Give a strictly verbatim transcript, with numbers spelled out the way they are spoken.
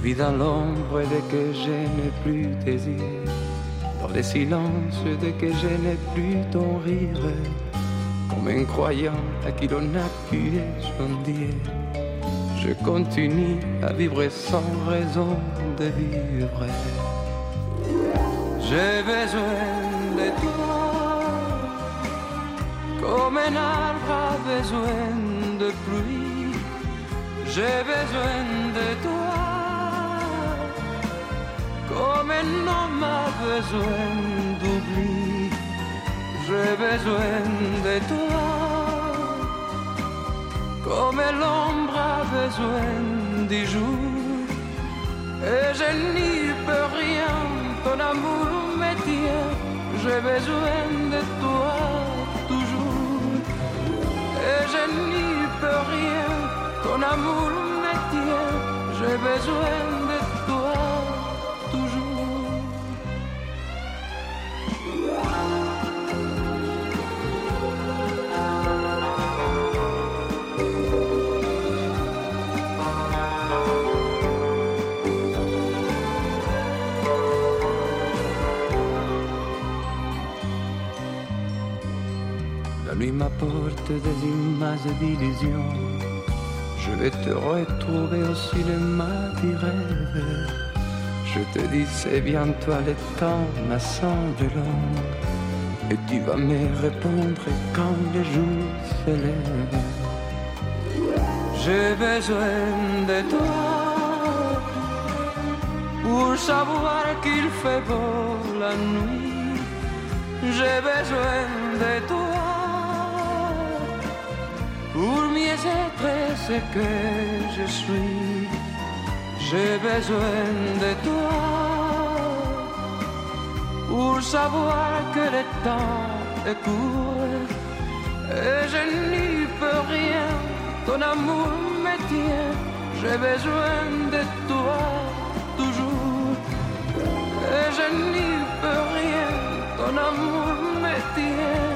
vis dans l'ombre dès que je n'ai plus désir, dans le silence dès que je n'ai plus ton rire, comme un croyant à qui l'on a tué son Dieu. Je continue à vivre sans raison de vivre. J'ai besoin de toi, comme un arbre a besoin de pluie. J'ai besoin de toi, comme un homme a besoin d'oubli. J'ai besoin de toi, comme l'ombre a besoin du jour. Et je n'y peux rien, ton amour me tient. J'ai besoin de toi toujours. Et je n'y peux rien, ton amour me tient. J'ai besoin de toi toujours. La nuit m'apporte des images d'illusions. Je vais te retrouver au cinéma des rêves. Je te dis c'est bien toi, le temps me semble long. Et tu vas me répondre quand le jour se lève. J'ai besoin de toi pour savoir qu'il fait beau la nuit. J'ai besoin de toi pour mieux être ce que je suis. J'ai besoin de toi pour savoir que le temps est court. Et je n'y peux rien, ton amour me tient. J'ai besoin de toi toujours. Et je n'y peux rien, ton amour me tient.